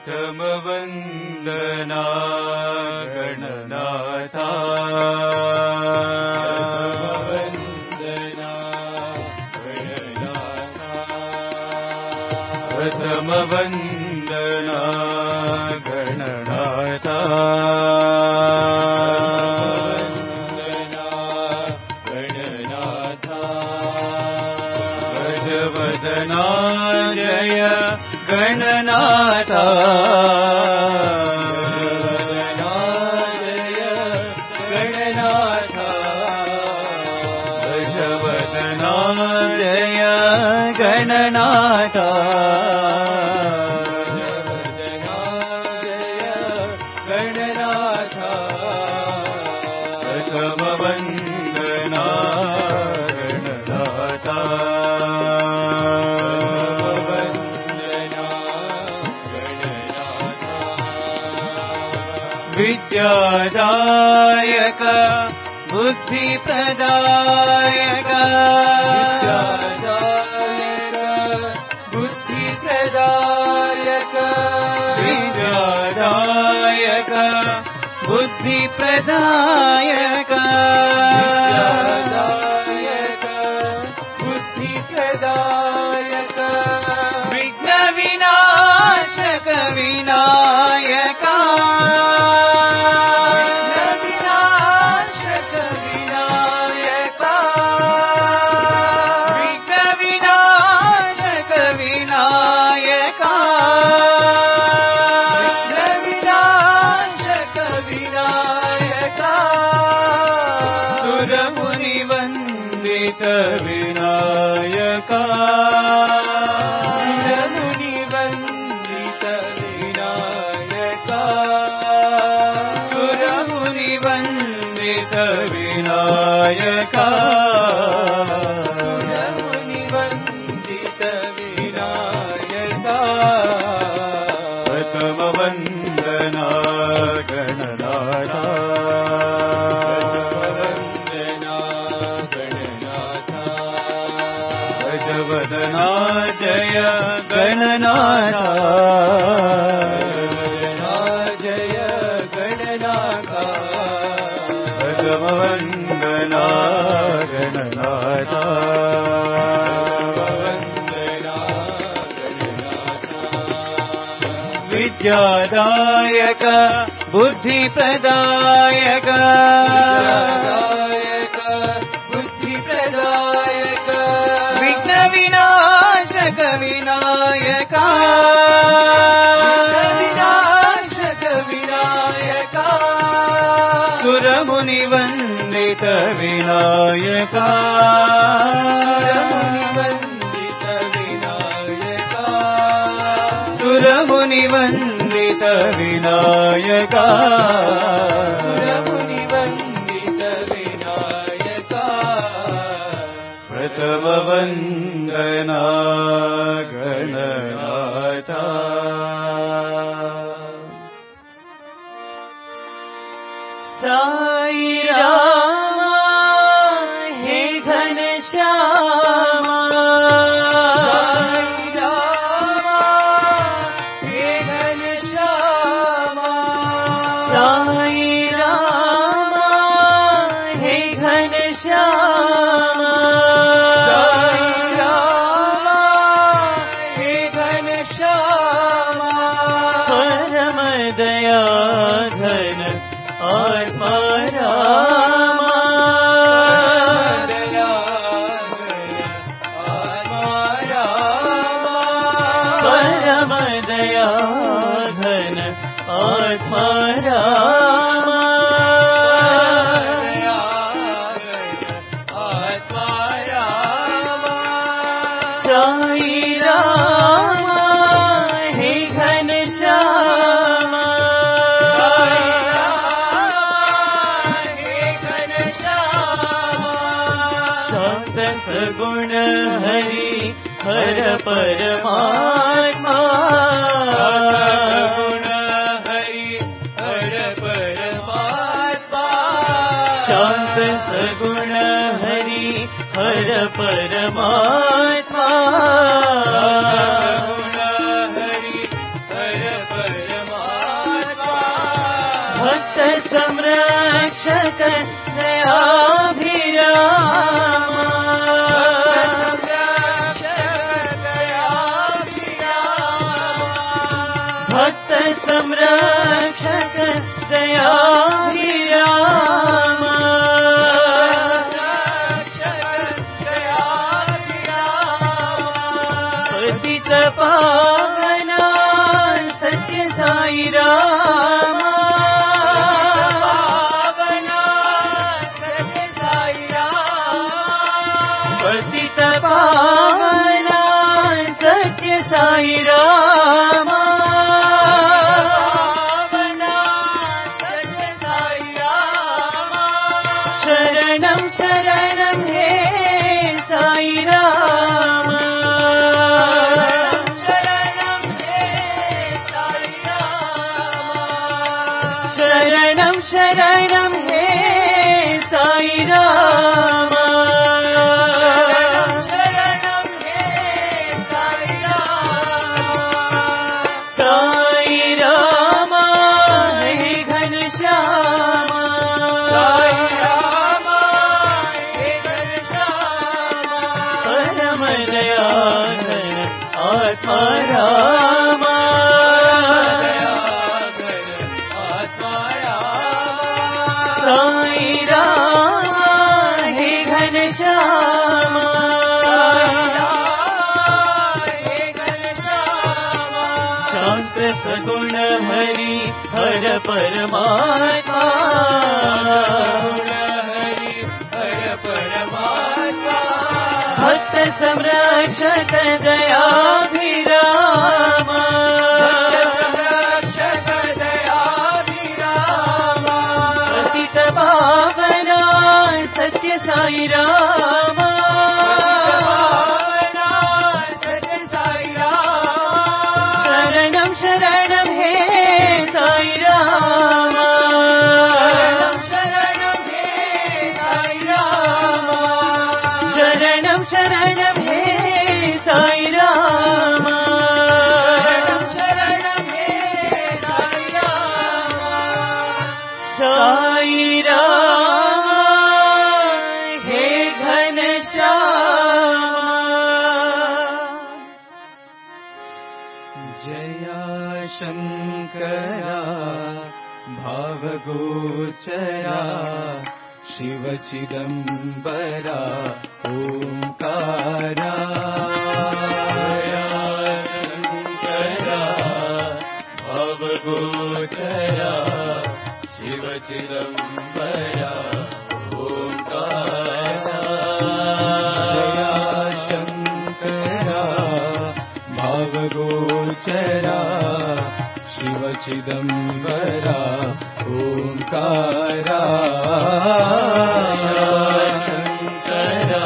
प्रथम वंदना गणनाथा प्रथम वंदना गणनाथा गजवदना जय गणनाथा जय गणनाथा गजवदना जय गणनाथा विद्यादायक बुद्धिप्रदायक बुद्धिप्रदायक विद्यादायक बुद्धिप्रदायक बुद्धिप्रदायक विघ्न विनाशक विनायक विनायक सुरमुनि वंदित विनायक सुरमुनि वंदित विनायक सुरमुनि वंदित विनायक प्रथम वंदना गणनाथा वदना जय गणनाथा जय गणनाथा प्रथम वंदना गणनाथा विद्यादायक बुद्धिप्रदायक विनाशक विनायक विनाशक विनायक सुरमुनि वंदित विनायक सुरमुनि वंदित विनायक सुरमुनि वंदित विनायक प्रथम वंदना गणनाथा साई रामा हे घनश्यामा साई रामा हे घनश्यामा साई रामा हे घनश्यामा दयाघन आत्मा रामा परम दयाघन आत्मा रामा साई रामा हे घनश्यामा गुण हरि हर परमात्मा गुण हरि हर परमात्मा शांत सगुण हरि हर परमात्मा गुण हरि हर परमात्मा पावना सत्य साई रामा, पावना सत्य साई रामा, पतित पावना सत्य साई रामा, पावना सत्य साई रामा, शरणं शरणं हे साई रामा, शरणं हे साई रामा, शरणं शरणं हे साई रामा, शरणं हे साई रामा, साई रामा हे घनश्यामा, साई रामा हे घनश्यामा, परम दयाघन आत्मा रामा, दयाघन आत्मा रामा, साई रामा हे घनश्यामा, हे घनश्यामा, शांत सगुण हरि हर परमात्मा, हरि हर परमात्मा, भक्त संरक्षक दयाभिरामा, संरक्षक दयाभिरामा, पतित पावना सत्य साई रामा, पावना सत्य साई रामा, शरणं शरणं हे साई रामा, शरणं हे साई रामा, शरणं शरणं हे साई रामा, शरणं हे साई रामा, साई रामा हे घनश्यामा, जया शंकरा भावगोचरा शिव चिदंबरा ओंकारा, जया शंकरा भावगोचरा शिव चिदंबरा ओंकारा, जया शंकरा भावगोचरा शिव चिदंबरा ओंकारा, शंकरा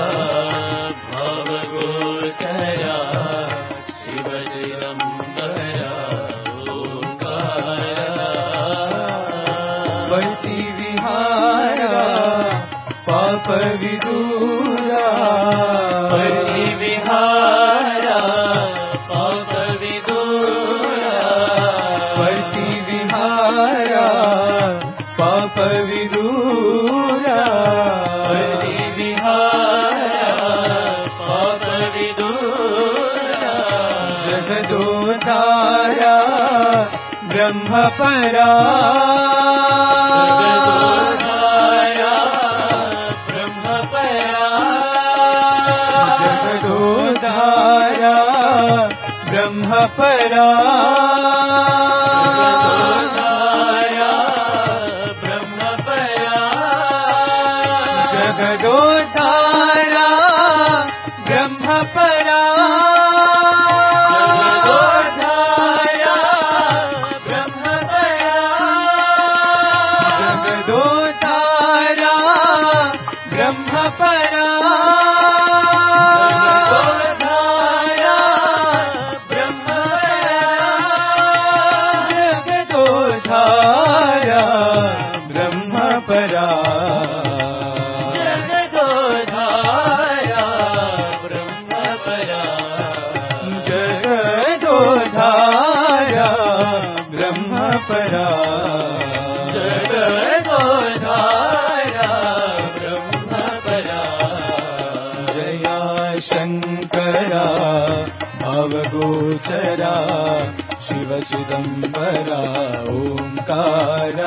भावगोचरा शिव चिदंबरा ओंकारा, बंटी विहारा पाप विदूरा, बंटी विहारा पाप विदूरा, बंटी विहारा पाप विदूरा, बंटी विहारा पाप विदूरा, जगदोधारा ब्रह्मपरा, जगदोधारा ब्रह्मपरा, जगदोधारा ब्रह्मपरा, जगदोधारा ब्रह्मपरा, जगदोधारा ब्रह्मपरा, जगदोधारा ब्रह्मपरा, जगदोधारा ब्रह्मपरा, जगदोधारा जगदोधारा ब्रह्मपरा, जगदोधारा ब्रह्मपरा, जया शंकरा भावगोचरा शिव चिदंबरा ओंकारा,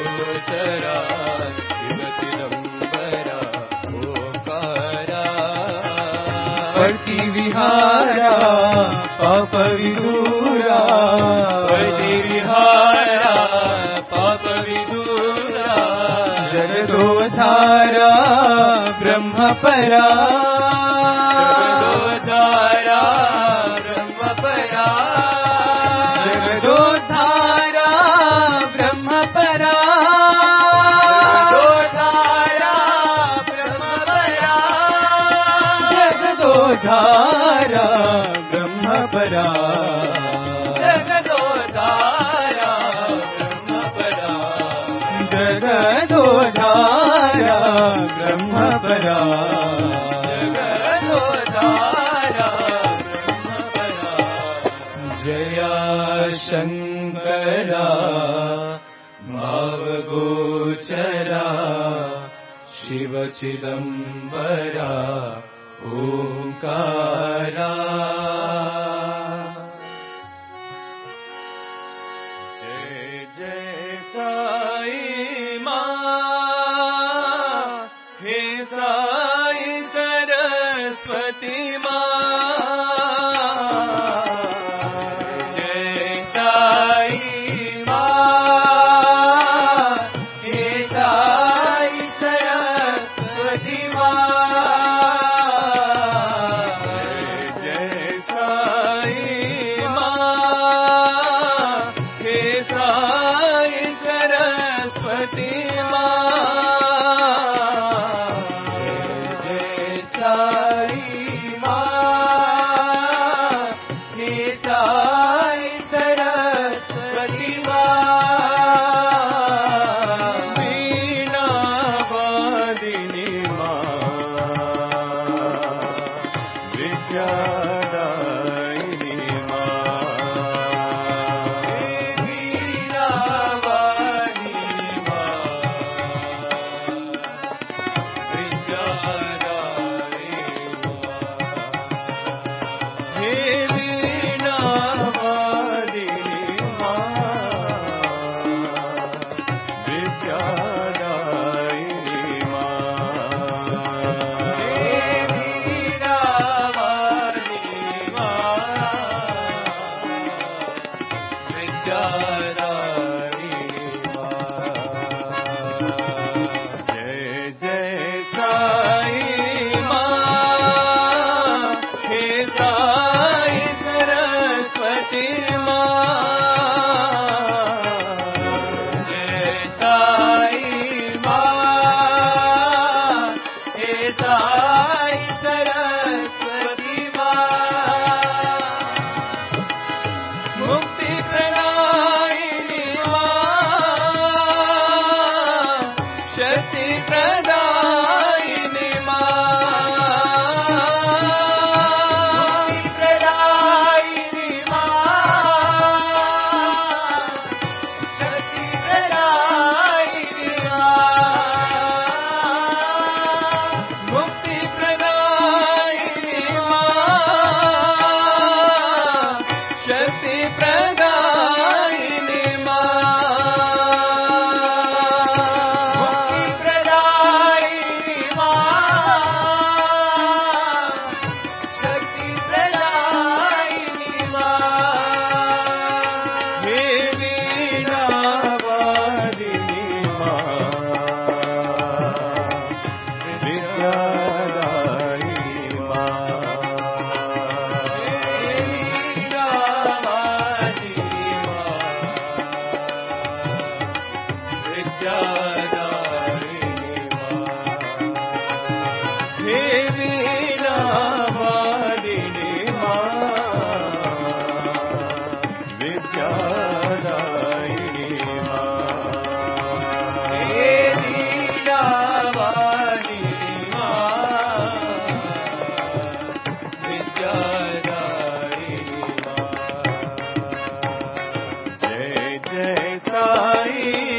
भावगोचरा शिव चिदंबरा ओंकारा, विहारा पाप विदूरा भजे विहारा पाप विदूरा जगदोद्धारा ब्रह्मपरा जगदोद्धारा ब्रह्मपरा जगदोद्धारा ब्रह्मपरा जगदोद्धारा ब्रह्मपरा जगदोद्धारा ब्रह्मपरा जगदोद्धारा ब्रह्मपरा जगदोद्धारा ब्रह्मपरा जया शङ्करा भावगोचरा शिव चिदम्बरा ओंकारा जय जय साई माँ हे साई सरस्वती माँ जय साई माँ हे साई सरस्वती माँ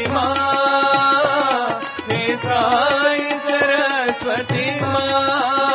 साई सरस्वती माँ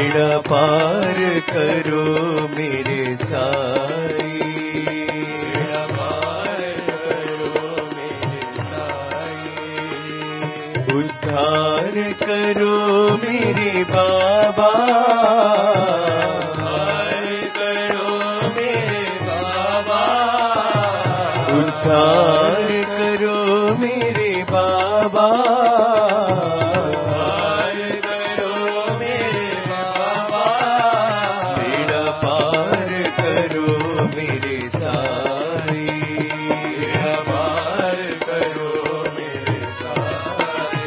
बेड़ा पार करो मेरे साई, बेड़ा पार करो मेरे साई, उद्धार करो मेरे बाबा, उद्धार करो मेरे बाबा, उद्धार करो मेरे बाबा, उद्धार करो मेरे बाबा, बेड़ा पार करो मेरे साई, बेड़ा पार करो मेरे साई।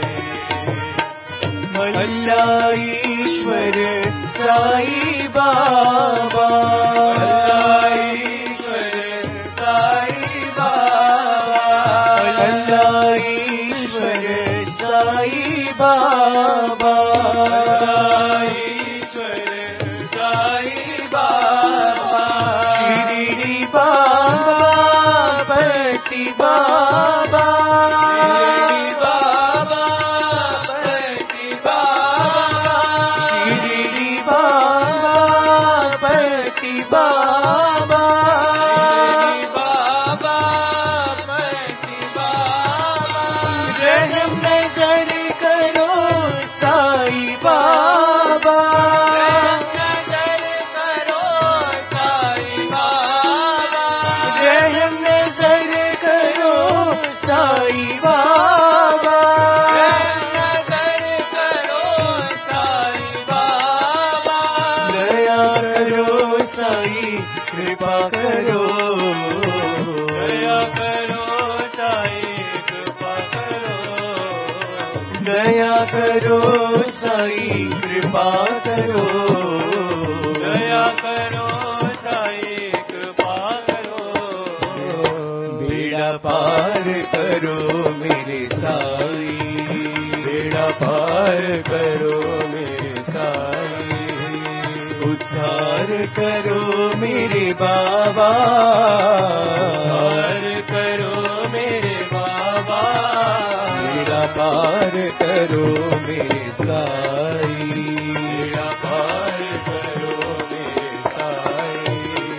अल्लाह ईश्वर साई बाबा, अल्लाह ईश्वर साई बाबा, अल्लाह ईश्वर साई बाबा, अल्लाह ईश्वर साई बाबा, शिरडी बाबा पति बाबा, शिरडी बाबा पति बाबा, शिरडी बाबा पति बाबा, शिरडी बाबा पति बाबा, रहम नजर करो साई बाबा, रहम नजर करो साई बाबा, रहम नजर करो साई बाबा, रहम नजर करो साई बाबा, दया करो साई कृपा करो, दया करो साई कृपा करो, दया करो साई कृपा करो, दया करो साई कृपा करो, बेड़ा पार करो मेरे साई, बेड़ा पार करो मेरे साई, उद्धार करो मेरे बाबा, उद्धार करो मेरे बाबा, बेड़ा पार करो मेरे साई, बेड़ा पार करो मेरे साई।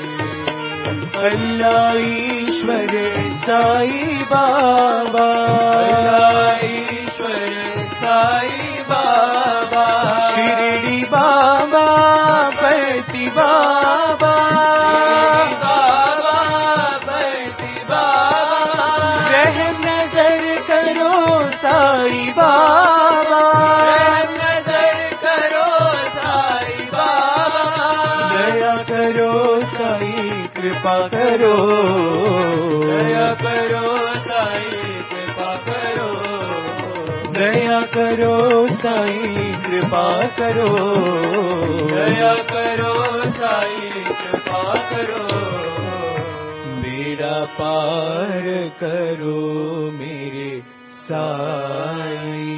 अल्लाह ईश्वर साई बाबा, अल्लाह ईश्वर साई बाबा, शिरडी बाबा पति बाबा, बाबा पति बाबा, रहम नजर करो साई बाबा, रहम नजर करो साई बाबा, दया करो साई कृपा करो, दया करो साई कृपा करो, दया करो साई कृपा करो, दया करो साई कृपा करो, बेड़ा पार करो मेरे साई।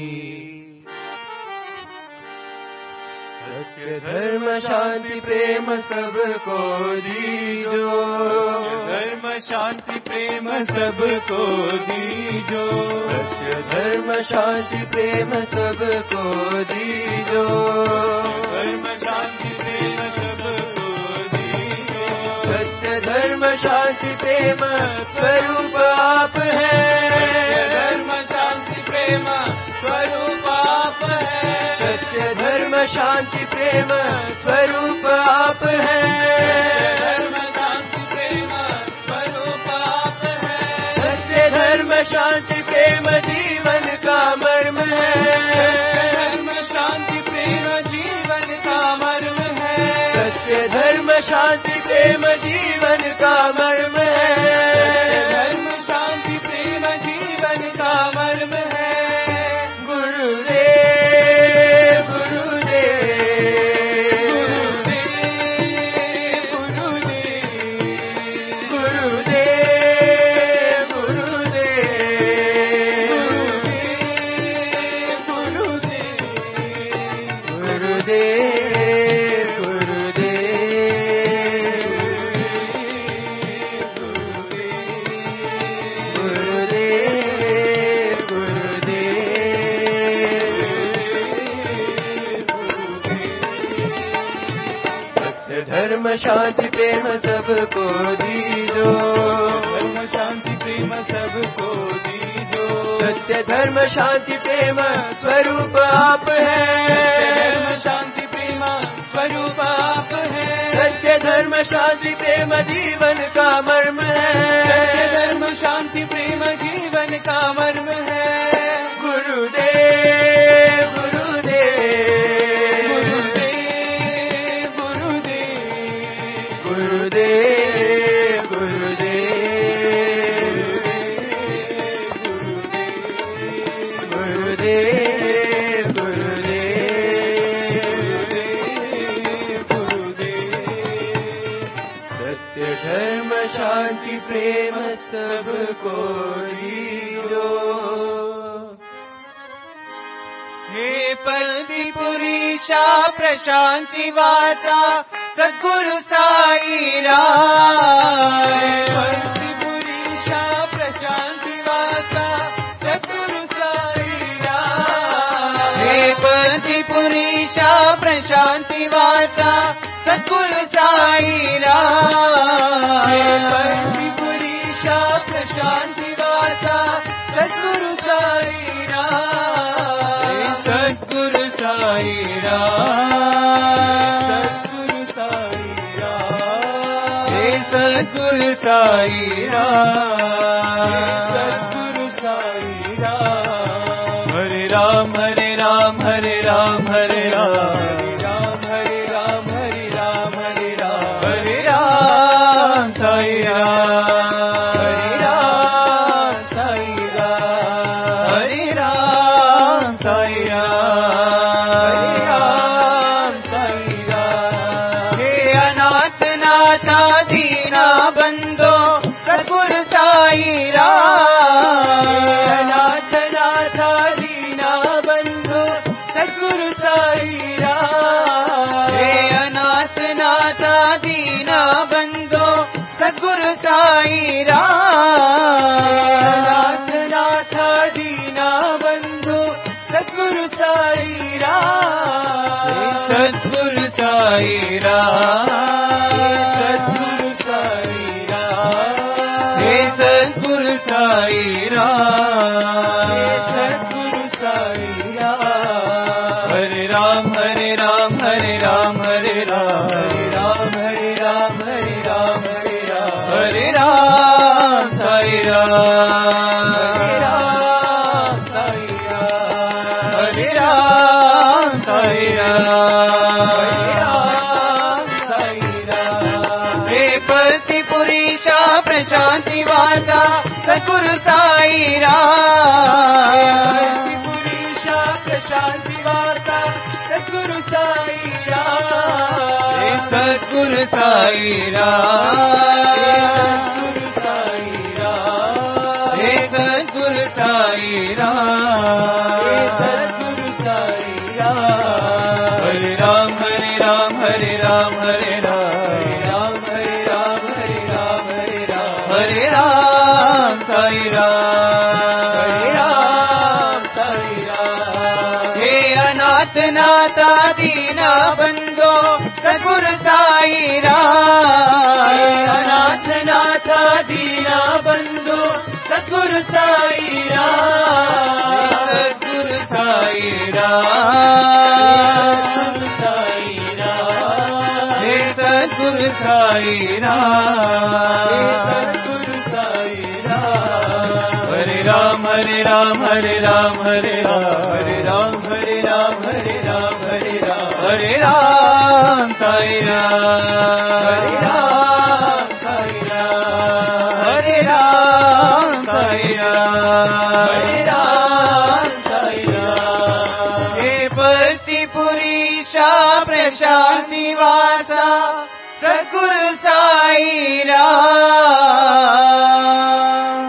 सत्य धर्म शांति प्रेम सबको दीजो, धर्म शांति प्रेम सबको दीजो, सत्य धर्म शांति प्रेम सबको दीजो, धर्म शांति प्रेम सबको दीजो, सत्य धर्म शांति प्रेम स्वरूप आप है, धर्म शांति प्रेम स्वरूप आप है, सत्य धर्म शांति प्रेम स्वरूप आप है, धर्म शांति प्रेम स्वरूप आप है, सत्य धर्म शांति प्रेम जीवन का मर्म है, धर्म शांति प्रेम जीवन का मर्म है, सत्य धर्म शांति प्रेम जीवन का मर्म है, धर्म शांति प्रेम जीवन का मर्म है। गुरुदेव गुरुदेव गुरुदेव गुरुदेव गुरुदेव गुरुदेव गुरुदेव धर्म शांति प्रेम सबको दीजो, धर्म शांति प्रेम सबको दीजो। सत्य धर्म शांति प्रेम स्वरूप आप है, धर्म शांति प्रेम स्वरूप आप है। सत्य धर्म शांति प्रेम जीवन का मर्म है, सत्य धर्म शांति प्रेम जीवन का मर्म है। गुरुदेव गुरुदेव गुरुदेव गुरुदेव गुरुदेव गुरुदेव सत्य धर्म शांति प्रेम सबको दीजो। हे परदिपुरीशा प्रशांति वासा सद्गुरु साई राम। परदिपुरीशा प्रशांति वासा सद्गुरु साई राम। हे परदिपुरीशा प्रशांति वासा सद्गुरु साई राम। हे परदिपुरीशा प्रशांति वासा सद्गुरु साई राम। सद्गुरु साई राम, सद्गुरु साई राम। हे सद्गुरु साई राम, सद्गुरु साई राम। हरे राम हरे राम हरे राम हरे राम, हरे राम हरे राम हरे राम हरे राम, हरे राम साई राम, हरे राम साई राम, हरे राम साई राम, साई राम। हे अनाथ नाथा दीना बंदो सद्गुरु साई राम। अनाथ नाथा दीना बंदो सद्गुरु साई राम। हे अनाथ नाथा दीना बंदो सद्गुरु साई राम। अनाथ नाथा दीना बंदो सद्गुरु साई राम। सद्गुरु साई राम, सद्गुरु साई राम। हे सद्गुरु साई राम, सद्गुरु साई राम। हरे राम हरे राम हरे राम हरे राम, हरे राम हरे राम हरे राम हरे राम, हरे राम साई राम, हरे राम साई राम, हरे राम साई राम, हरे राम साई राम। हे परदिपुरीशा प्रशांति वासा सद्गुरु साई राम। परदिपुरीशा प्रशांति वासा सद्गुरु साई राम। हे सद्गुरु साई राम, सद्गुरु साई राम। हे सद्गुरु साई राम, हे सद्गुरु साई राम। हरे राम हरे राम हरे राम हरे राम, हरे राम हरे राम हरे राम हरे राम, हरे राम साई राम, हरे राम साई राम। हे अनाथ नाथा दीना बंदो सद्गुरु साई राम। अनाथ नाथा दीना बंदो सद्गुरु साई राम। सद्गुरु साई राम, सद्गुरु साई राम। हे सद्गुरु साई राम, हे सद्गुरु साई राम। हरे राम हरे राम हरे राम हरे राम, हरे राम हरे राम हरे राम हरे राम, हरे राम साई राम, हरे राम साई राम, हरे राम साई राम, हरे राम साई राम। हे परदिपुरीशा प्रशांति वासा सद्गुरु साई राम।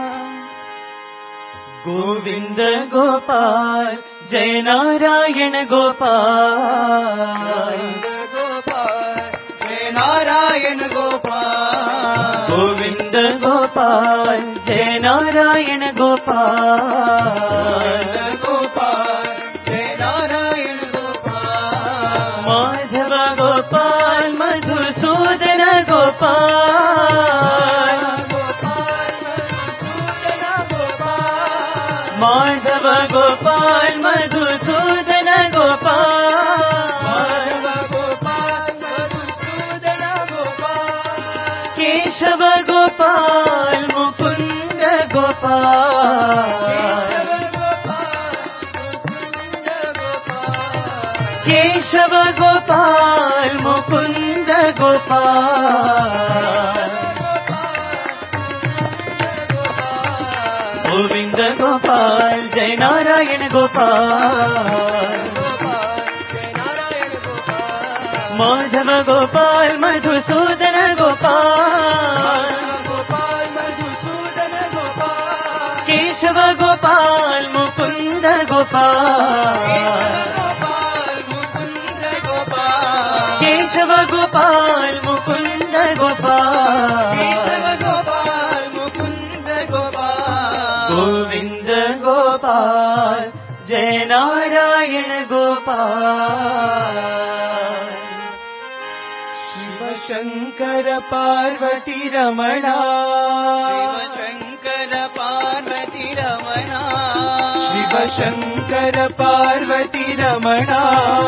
गोविंद गोपाल जय नारायण गोपाल, गोपाल जय नारायण गोपाल। गोविंद गोपाल जय नारायण गोपाल, गोपाल जय नारायण गोपाल। माधव गोपाल मधुसूदन माधव गोपाल मधुसूदन गोपाल, माधव गोपाल मधुसूदन गोपाल, केशव गोपाल मुकुंद गोपाल, केशव गोपाल मुकुंद गोपाल, गोविंद गोपाल जय नारायण गोपाल, माधव गोपाल मधुसूदन गोपाल, केशव गोपाल मुकुंद गोपाल, केशव गोपाल मुकुंद गोपाल, गोविंद गोपाल जय नारायण गोपाल, शिव शंकर पार्वती रमणा, शंकर पार्वती रमणा, शिव शंकर पार्वती रमणा,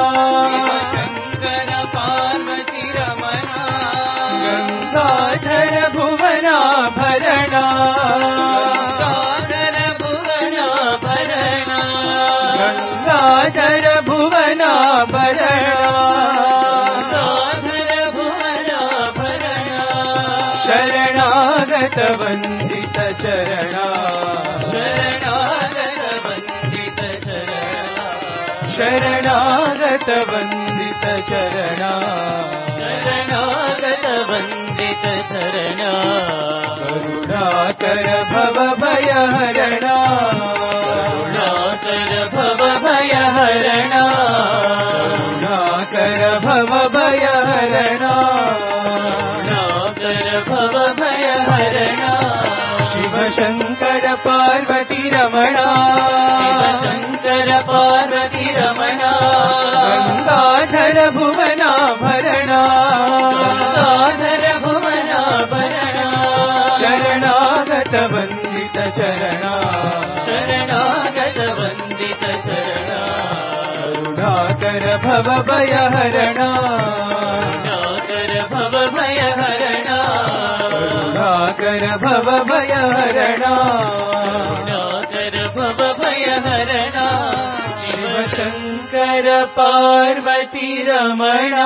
शंकर पार्वती रमणा, गंगाधर भुवना भरणा, गंगाधर भुवना भरणा, गंगाधर भुवना भरणा, गंगाधर भुवना भरणा, शरणागत वंदित चरणा, शरणागत वंदित चरणा, शरणागत वंदित चरणा, शरणागत वंदित चरणा, करुणाकर भव भयहरणा, करुणाकर भव भयहरणा, करुणाकर भव भयहरणा, करुणाकर भव भयहरणा, शिव शंकर पार्वती रमणा, शिव शंकर पार्वती रमणा, गंगाधर भुवना भरणा, गंगाधर भुवना भरणा, शरणागत वंदित चरणा, शरणागत वंदित चरणा, करुणाकर भव भयहरणा, करुणाकर भव भयहरणा, करुणाकर भव भयहरणा, करुणाकर भव भयहरणा, शिव शंकर पार्वती रमणा,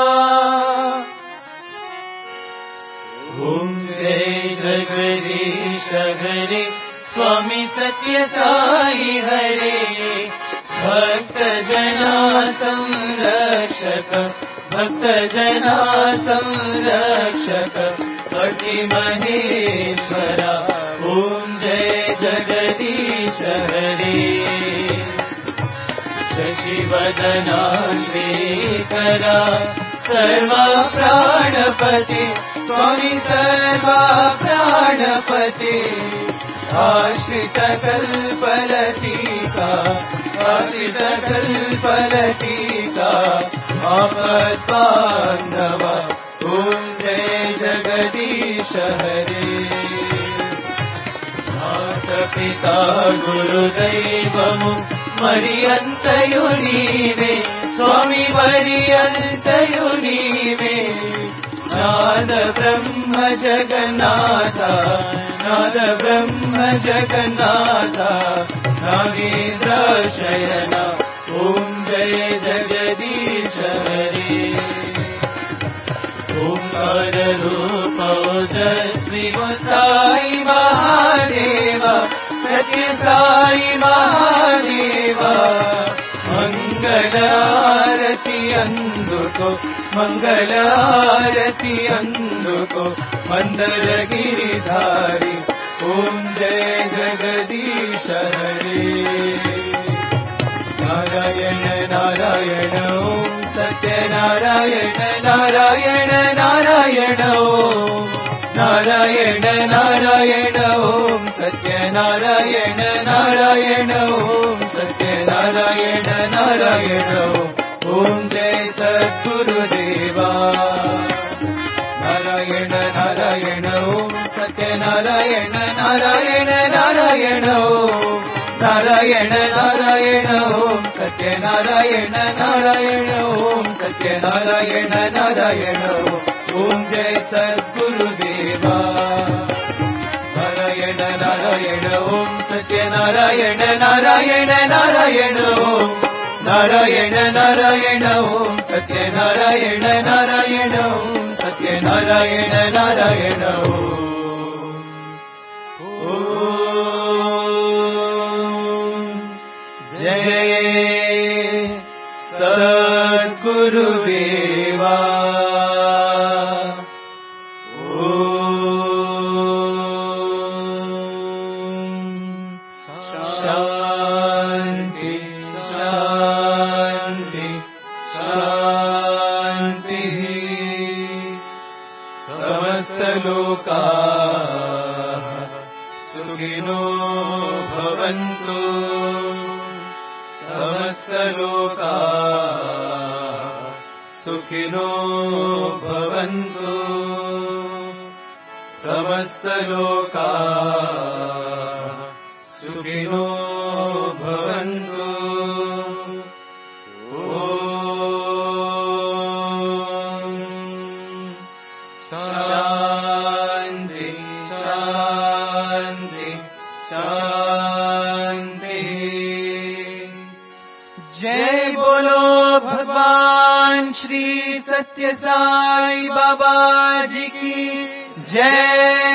ओम जय जगदीश हरे, स्वामी सत्य साई हरे, भक्त जना संरक्षक, भक्त जना संरक्षक, पति महेश्वरा, ओम जय जगदीश हरे, शशिवदना श्रीकरा, सर्वा प्राणपति, स्वामी सर्वा प्राणपति, आश्रित कल्पलतिका, आश्रित कल्पलतिका, आपद्बान्धव, ओम जय जगदीश हरे, माता पिता गुरुदैवमु मरियन्तयु नीवे, स्वामी मरियन्तयु नीवे, नाद ब्रह्म जगन्नाथा, नाद ब्रह्म जगन्नाथा, नागेन्द्र शयना, ओम जय जगदीश हरे, ओंकार रूप ओजस्वी साई महादेव, सत्य साई महादेव, मंगल आरती अंदुको, मंगल आरती अंदुको, मंदर गिरिधारी, ओम जय जगदीश हरे, नारायण नारायण ओम सत्य नारायण नारायण नारायण ओम, नारायण नारायण ओम सत्य नारायण नारायण ओम सत्य नारायण नारायण ओम जय सद्गुरुदेवा, नारायण नारायण ओम सत्य नारायण नारायण नारायण ओम, नारायण नारायण ओम सत्यनारायण नारायण ओम सत्यनारायण नारायण ओम जय सद्गुरुदेवा नारायण नारायण ओम सत्यनारायण नारायण नारायण ओम नारायण नारायण ओम सत्यनारायण नारायण ओम सत्यनारायण नारायण ओम जय सद्गुरुदेवा शांति शांति शांति समस्त लोकाः सुखिनो भवन्तु समस्त लोकाः सुखिनो भवन्तु समस्त लोकाः सुखिनो भवन्तु शांति शांति शांति जय बोलो भगवान श्री सत्य साई बाबा जी की जय।